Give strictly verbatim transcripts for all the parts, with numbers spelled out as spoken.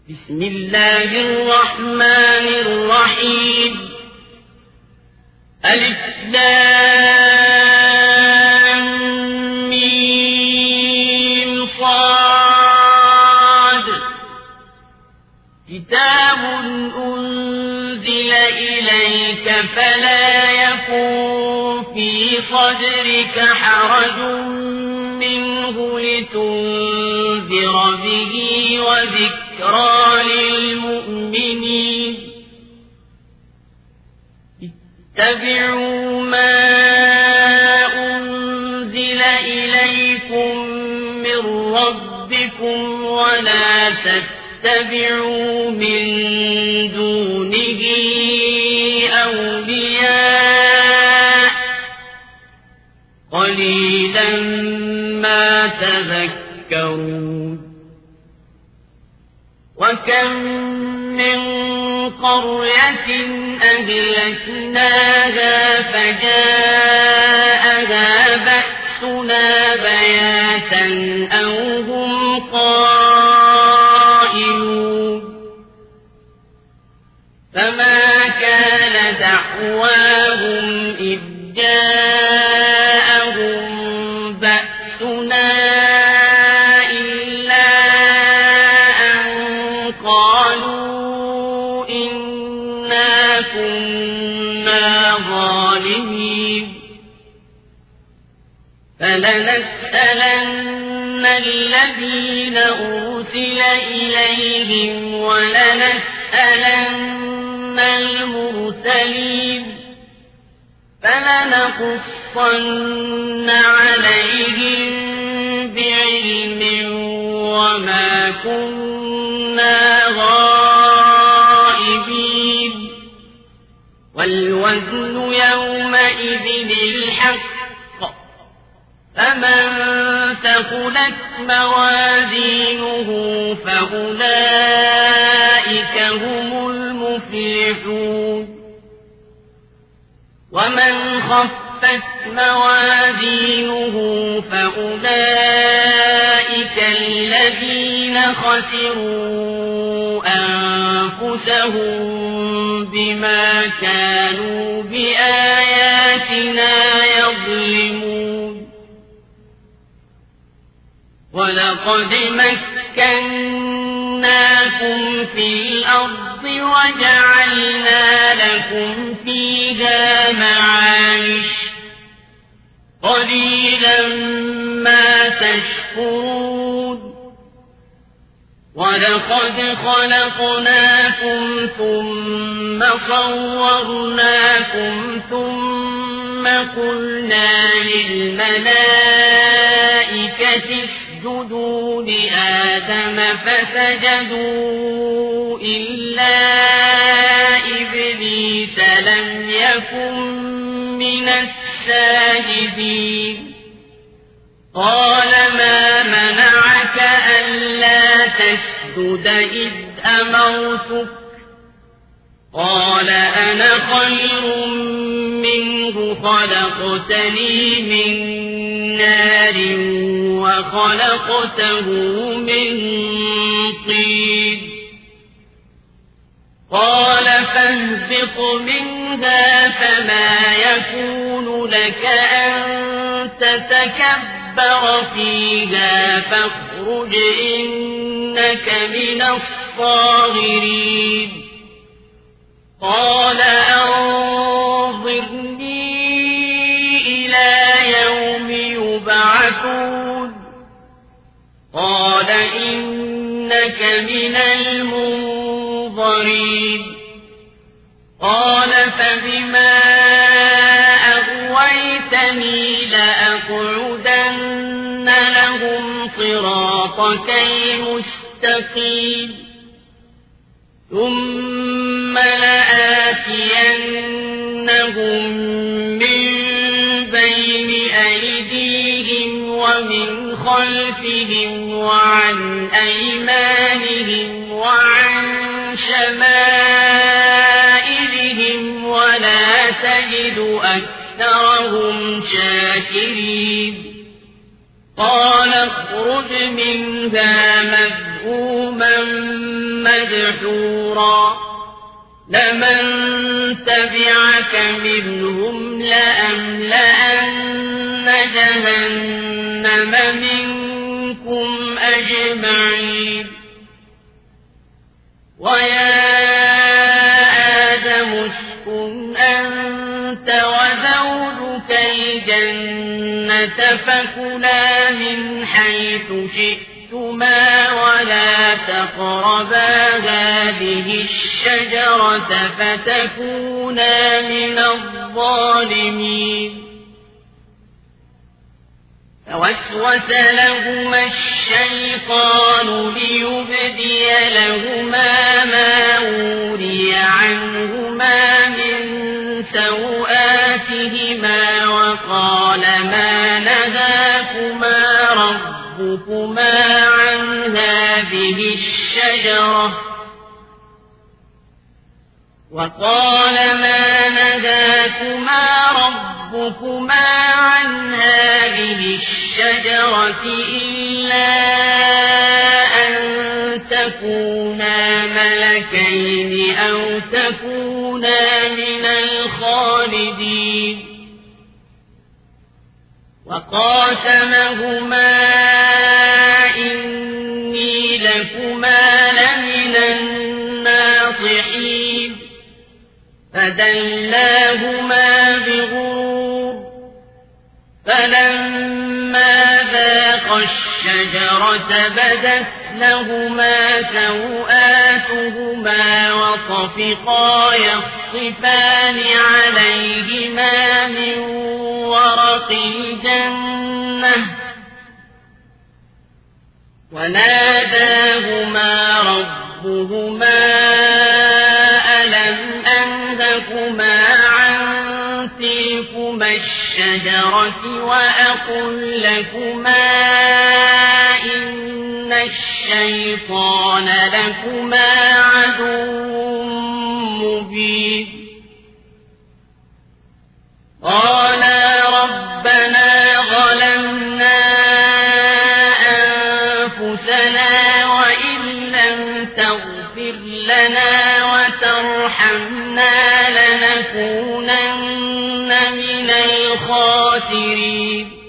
بسم الله الرحمن الرحيم ألف لام ميم صاد كتاب أنزل إليك فلا يكن في صدرك حرج منه لتنذر به وذكرى للمؤمنين اتبعوا ما أنزل إليكم من ربكم ولا تتبعوا من دونه أولياء قليلا ما تذكرون وكم من قرية أهلكناها فجاءها بأسنا بياتا أو هم قائلون فما كان دعواهم إذ جاءهم بأسنا إلا أن قالوا إنا كنا ظالمين فلنسألن الذين أرسل إليهم ولنسألن المرسلين فلنقصن عليهم بعلم وما كنا غائبين والوزن يومئذ الحق فمن ثقلت موازينه فأولئك هم المفلحون ومن خفت موازينه فأولئك الذين خسروا أنفسهم بما كانوا بآياتنا يظلمون ولقد مكناكم في الأرض وجعلنا لكم فيها معايش قليلا ما تشكرون ولقد خلقناكم ثم صورناكم ثم قلنا للملائكة اسجدوا لآدم فسجدوا إلا إبليس لم يكن من الساجدين قال ما منعك ألا تسجد إذ أمرتك قال أنا خير منه خلقتني من نار وخلقته من طين قال فاهبط منها فما يكون لك أن تتكبر فيها فاخرج إنك من الصاغرين قال أنظرني إلى يوم يبعثون قال إنك من المنظرين قال فبما أغويتني لأقعدن لهم صراطك المستقيم ثم لآتينهم من بين أيديهم ومن خلفهم وعن أيمانهم وعن شمائلهم ولا تجد أكثرهم شاكرين قال اخرج منها مذءوما مدحورا لمن تبعك منهم لأملأن جهنم منكم أجمعين ويا آدم اسكن أنت وزوجك الجنة فكلا من حيث شئتما ولا تقربا هذه الشجرة فتكونا من الظالمين فوسوس لهما الشيطان ليبدي لهما ما وري عنهما من سوآتهما وقال ما نهاكما ربكما عن هذه الشجرة وقال ما نهاكما ربكما عن هذه الشجرة إلا أن تكونا ملكين أو تكونا من الخالدين وقاسمهما إني لكما لمن الناصحين فدلاهما بغرور فلما ذاقا الشجرة بدت لهما سوآتهما وطفقا يخصفان عليهما من ورق الجنة وناداهما ربهما ألم أنهكما عن تلكما الشجرة وأقل لكما إن الشيطان لكما عدو مبين قالا ربنا ظلمنا أنفسنا وإن لم تغفر لنا وترحمنا لنكونن من الخاسرين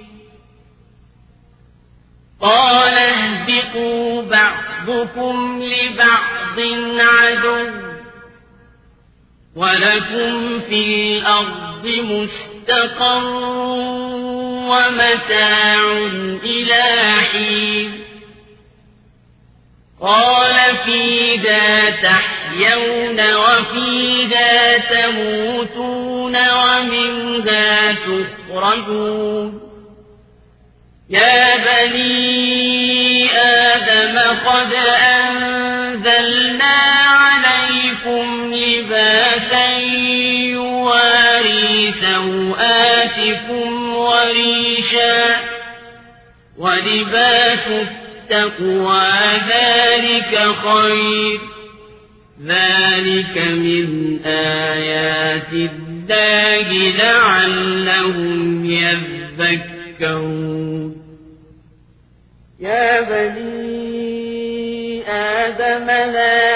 قال اهبطوا بعضكم لبعض عدو ولكم في الأرض مستقر ومتاع إلى حين قال فيها تحيون وفيها تموتون ومنها تخرجون يا بني آدم قد أنزلنا عليكم لباسا يواري سوآتكم وريشا ولباس التقوى ذلك خير ذلك من آيات الله لعلهم يذكرون يا بني آدم لا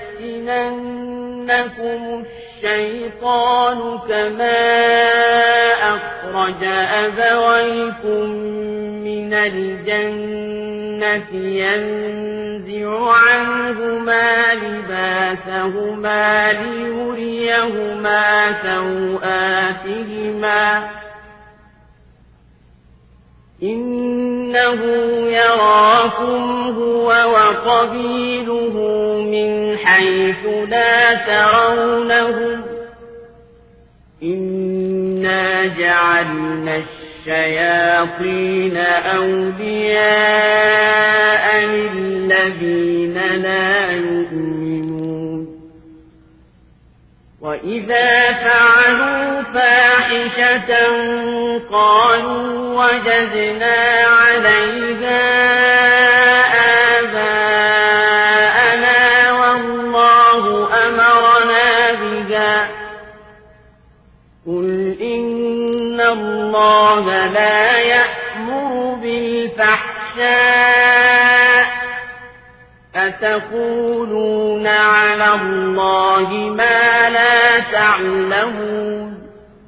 يفتننكم الشيطان كما أخرج أبويكم من الجنة ينزع عنهما لباسهما ليريهما سوآتهما إنه يراكم هو وقبيله من حيث لا ترونهم إنا جعلنا الشياطين أولياء للذين لا يؤمنون وإذا فعلوا فاحشة قالوا وجدنا عليها آباءنا والله أمرنا بها قل إن الله لا يأمر بالفحشاء تقولون على الله ما لا تعلمون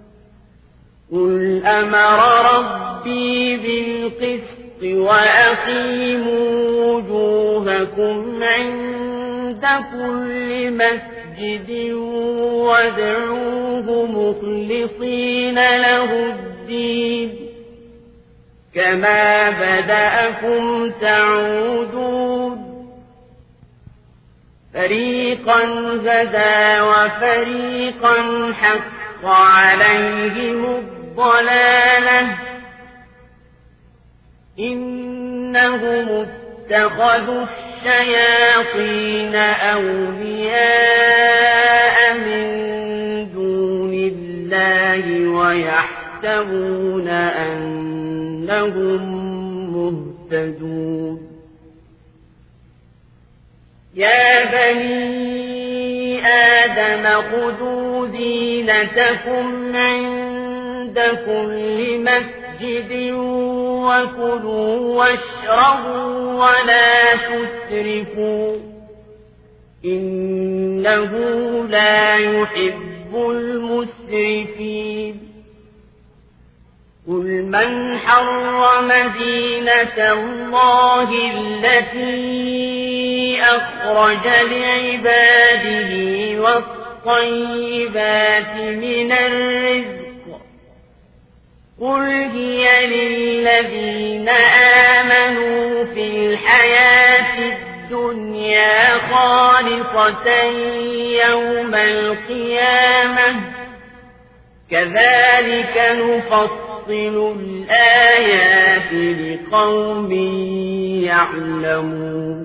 قل أمر ربي بالقسط وأقيموا وجوهكم عند كل مسجد وادعوه مخلصين له الدين كما بدأكم تعودون فريقا هدى وفريقا حق عليهم الضلالة إنهم اتخذوا الشياطين أولياء من دون الله ويحسبون أنهم مهتدون يا بني آدم خذوا زينتكم عند كل مسجد وكلوا واشربوا ولا تسرفوا إنه لا يحب المسرفين قل من حرم زينة الله التي أخرج لعباده والطيبات من الرزق قل هي للذين آمنوا في الحياة الدنيا خالصة يوم القيامة كذلك نفصل الآيات لقوم يعلمون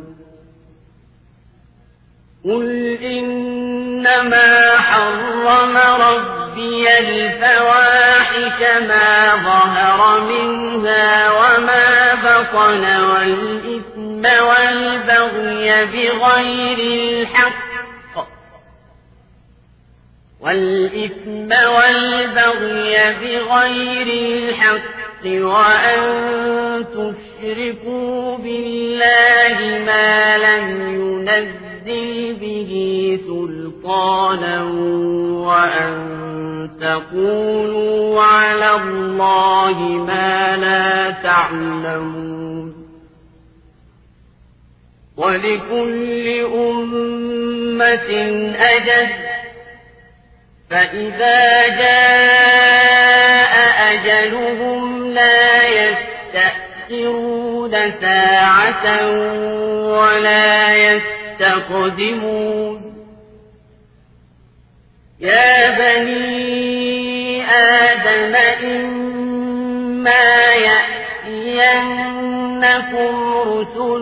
قل إنما حرم ربي الفواحش ما ظهر منها وما بطن والإثم والبغي بغير الحق والإثم والبغي بغير الحق وأن تشركوا بالله ما لم ينزل به سلطانا وأن تقولوا على الله ما لا تعلمون ولكل أمة أجل فإذا جاء أجلهم لا يستأخرون ساعة ولا يستقدمون يا بني آدم إما يأتينكم رسل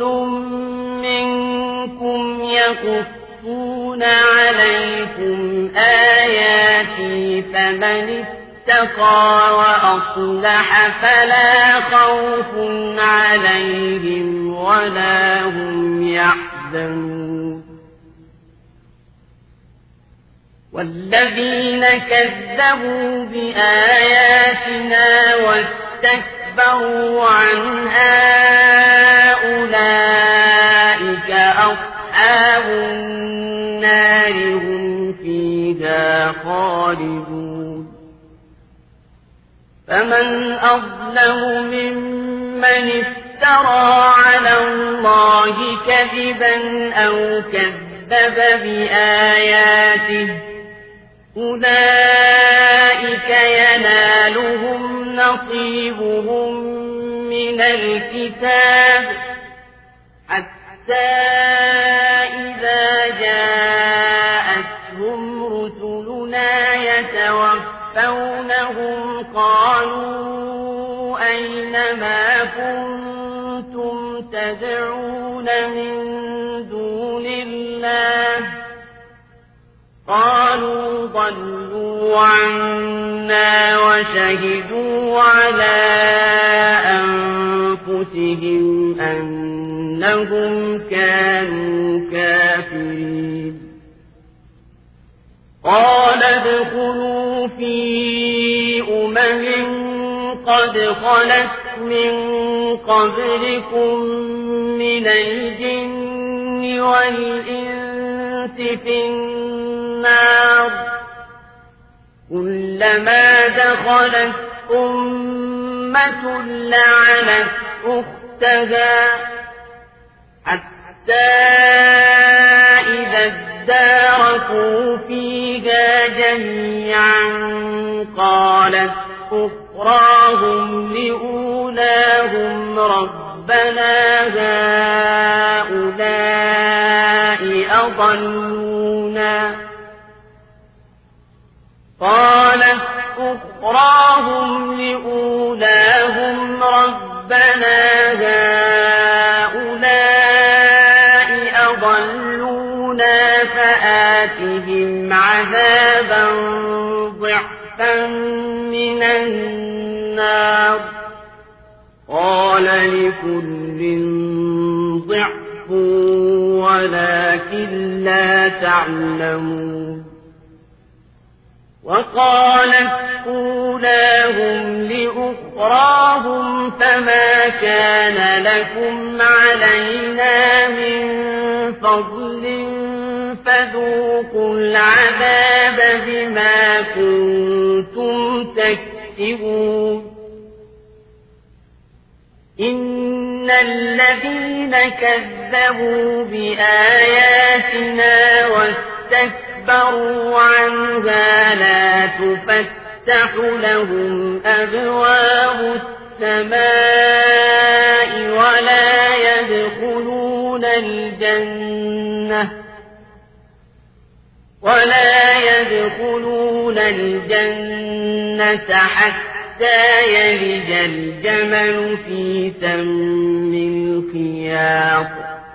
منكم يقصون عليكم آياتي فمن اتقى وأصلح فلا خوف عليهم ولا هم يحزنون والذين كذبوا بآياتنا واستكبروا عنها أولئك أصحاب النار هم فيها خالدون فمن أظلم ممن افترى على الله كذبا أو كذب بآياته أولئك ينالهم نصيبهم من الكتاب حتى إذا جاءتهم رسلنا يتوفونهم قالوا أين ما كنتم تدعون من دون الله قالوا ضلوا عنا وشهدوا على أنفسهم أنهم كانوا كافرين قال ادخلوا في أمم قد خلت من قبلكم من الجن والإنس في النار كلما دخلت أمة لعنت أختها حتى إذا اداركوا فيها جميعا قالت أخراهم لأولاهم ربنا هؤلاء أضلونا قالت أخراهم لأولاهم ربنا هؤلاء أضلونا فآتهم عذابا ضعفا من النار قال لكل ضعف ولكن لا تعلمون وقالت أولاهم لأخراهم فما كان لكم علينا من فضل فذوقوا العذاب بما كنتم تكسبون إن الذين كذبوا بآياتنا واستكبروا عنها لا تفتح لهم أبواب السماء ولا يدخلون الجنة ولا يدخلون الجنة حتى يلج الجمل في سم الخياط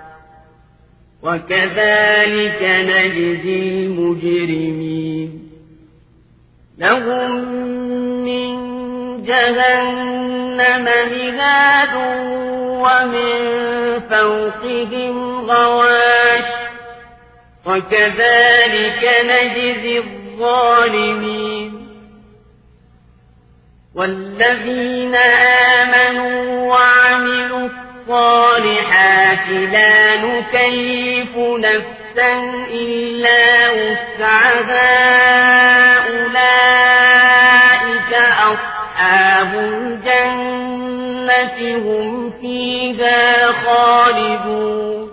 وكذلك نجزي المجرمين لهم من جهنم مهاد ومن فوقهم غواش وكذلك نجزي الظالمين والذين آمنوا وعملوا الصالحات لا نكلف نفسا إلا وسعها أولئك أصحاب الجنة هم فيها خالدون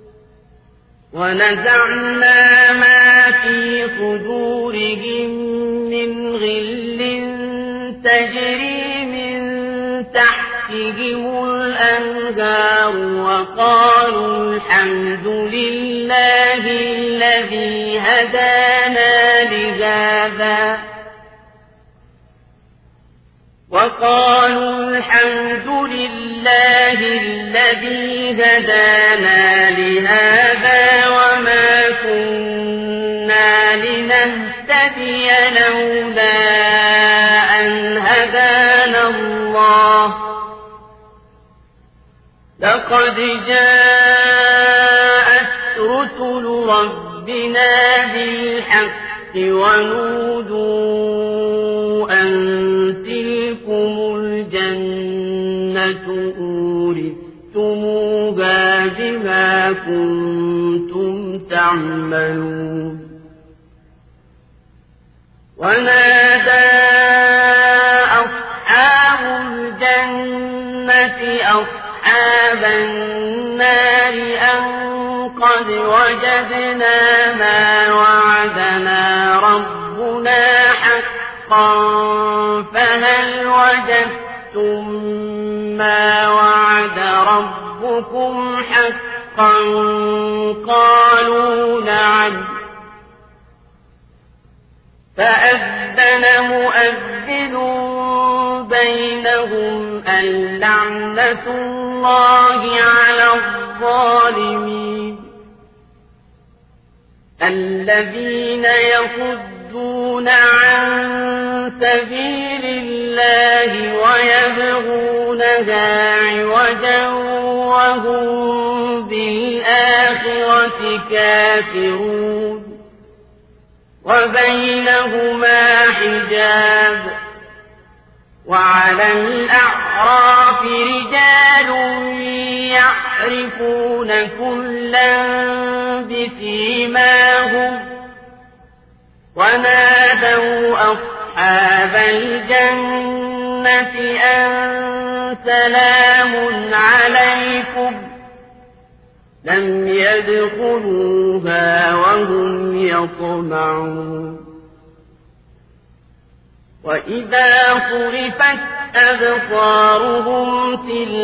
ونزعنا ما في صدورهم من غل تجري من تحتهم الأنهار وقالوا الحمد لله الذي هدانا لهذا وقالوا الحمد لله الذي هدانا لهذا وما كنا لنهتدي لولا أن هدانا الله لقد جاءت رسل ربنا بالحق ونودوا أن تلكم الجنة أورثتموها بما كنتم تعملون ونادى أصحاب الجنة أصحاب النار أن قد وجدنا ما وعدنا ربنا حقا فهل وجدتم ما وعد ربكم حقا قالوا نعم فأذن مؤذن بينهم اللعنة الله على الظالمين الذين يصدون عن سبيل الله ويبغونها عوجا وهم بالآخرة كافرون وبينهما حجاب وعلى الأعراف رجال يعرفون كلا بسيماهم ونادوا أصحاب الجنة أن سلام عليكم لم يدخلوها وهم يطمعون وإذا صرفت أبصارهم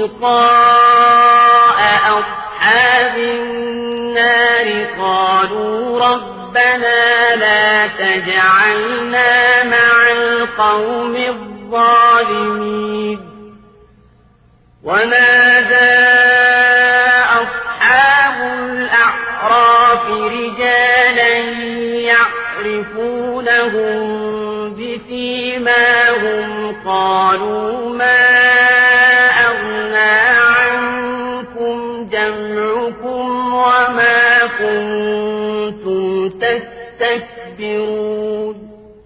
تلقاء أصحاب النار قالوا ربنا لا تجعلنا مع القوم الظالمين ونادى أصحاب الأعراف رجالا يعرفونهم بسيماهم قالوا ما أغنى عنكم جمعكم وما كنتم تستكبرون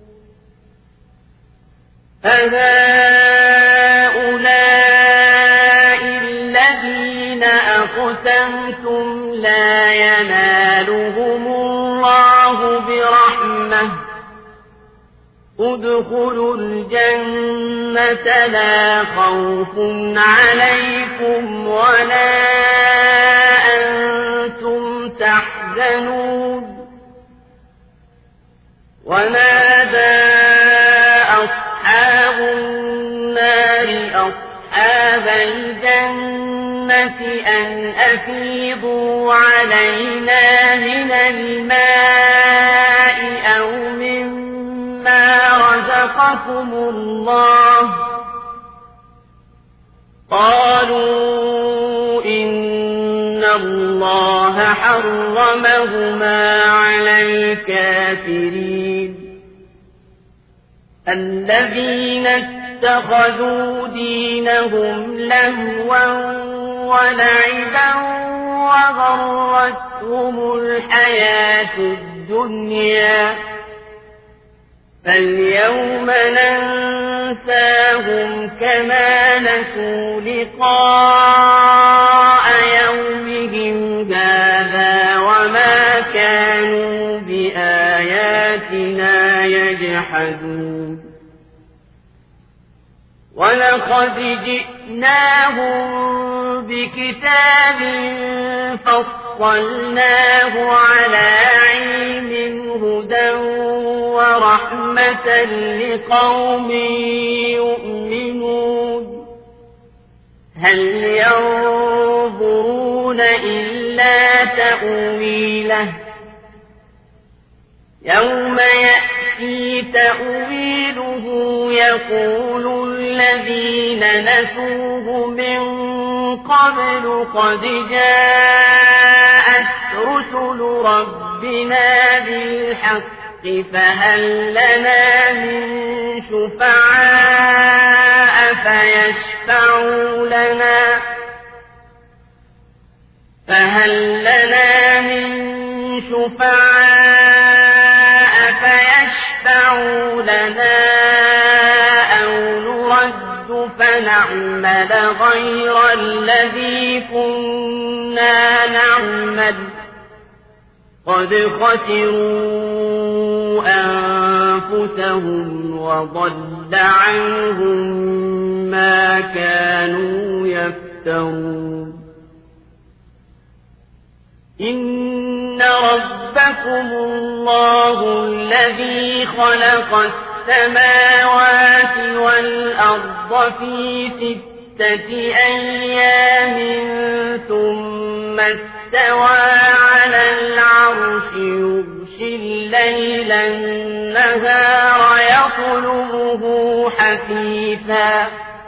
أهؤلاء الذين أقسمتم لا ينالهم الله برحمة ادخلوا الجنة لا خوف عليكم ولا أنتم تحزنون ونادى أصحاب النار أصحاب الجنة أن أفيضوا علينا من الماء أو مما رزقكم الله قالوا إن الله حرمهما على الكافرين الذين اتخذوا دينهم لهوا ولعبا وغرتهم الحياة الدنيا فاليوم ننساهم كما نسوا لقاء يومهم هذا وما كانوا بآياتنا يجحدون ولقد جئناهم بكتاب فصلناه على علم هدى ورحمة لقوم يؤمنون هل ينظرون إلا تأويله يوم يأتي تأويله يقول الذين نسوه من قبل قد جاءت رسل ربنا بالحق فهل لنا من شفعاء فيشفعوا لنا فهل لنا من شفعاء فيشفعوا لنا أو نرد فنعمل غير الذي كنا نعمل قد خسروا أنفسهم وضل عنهم ما كانوا يفترون إن ربكم الله الذي خلق السماوات والأرض في ستة أيام ثم استوى على العرش يغشي الليل النهار يطلبه حثيثا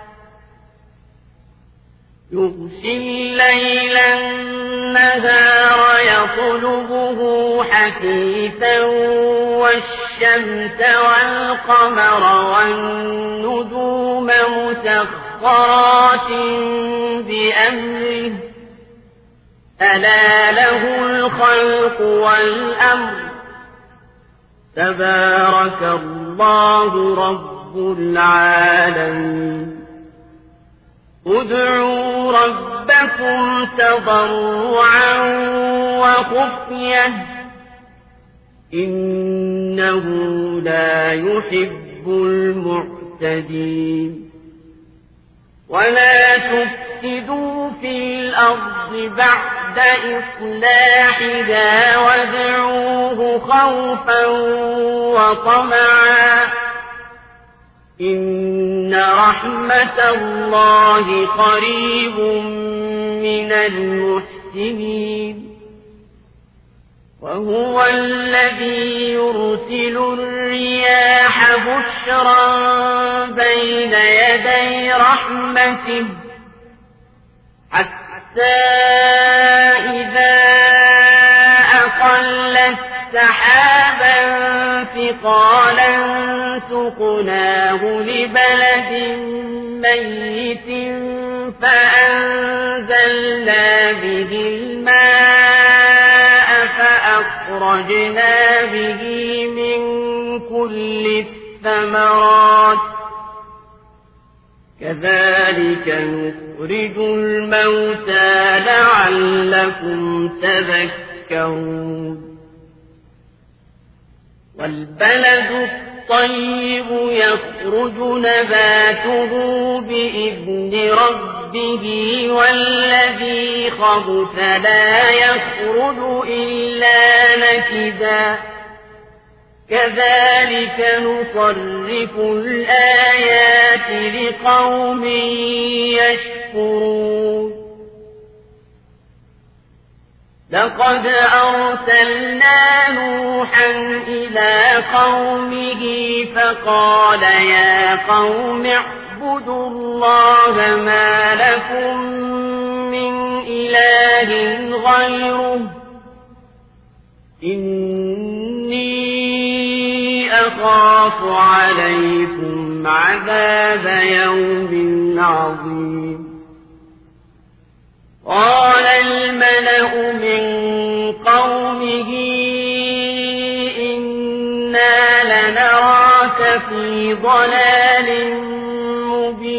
يغشي الليل النهار يطلبه حثيثا والشمس والقمر والنجوم مسخرات بأمره ألا له الخلق والأمر تبارك الله رب رب العالمين ادعوا ربكم تضرعا وخفية إنه لا يحب المعتدين ولا تفسدوا في الأرض بعد إصلاحها وادعوه خوفا وطمعا إن رحمة الله قريب من المحسنين وهو الذي يرسل الرياح بشرا بين يدي رحمته حتى إذا أقلت سحابا ثقالا سقناه لبلد ميت فأنزلنا به الماء فأخرجنا به من كل الثمرات كذلك نخرج الموتى لعلكم تذكرون والبلد الطيب يخرج نباته بإذن ربه والذي خبث لا يخرج إلا نكدا كذلك نصرف الآيات لقوم يشكرون لقد أرسلنا نوحا إلى قومه فقال يا قوم اعبدوا الله ما لكم من إله غيره إني أخاف عليكم عذاب يوم عظيم قال الملأ من قومه إنا لنراك في ضلال